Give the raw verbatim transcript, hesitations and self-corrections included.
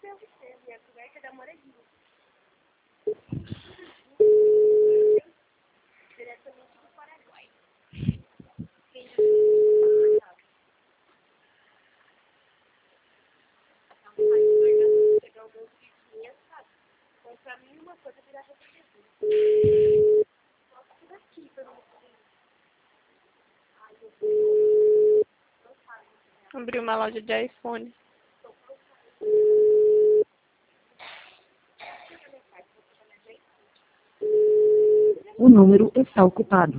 Abri uma loja de iPhone. O número está ocupado.